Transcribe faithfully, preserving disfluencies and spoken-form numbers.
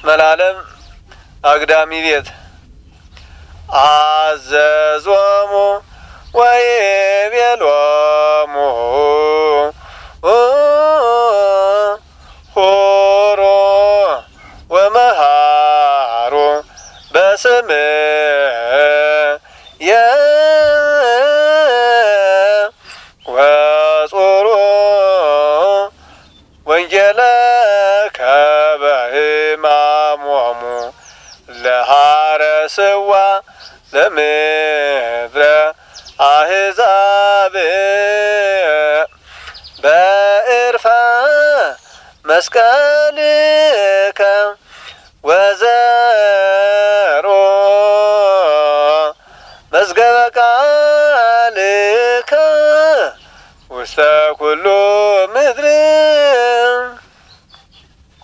መላለም አግዳሚ ቤት አዘዞሙ ወይቤሎሙ ሆሮ ወመሃሮ በስምየ ወጾሮ ወንጌለከ በሕማሞሙ ለሐረስዋ ለምድረ አሕዛብ በዕርፈ መስቀልከ ወዘሮ መዝገበ ቃልከ ውስተ ኩሉ ምድር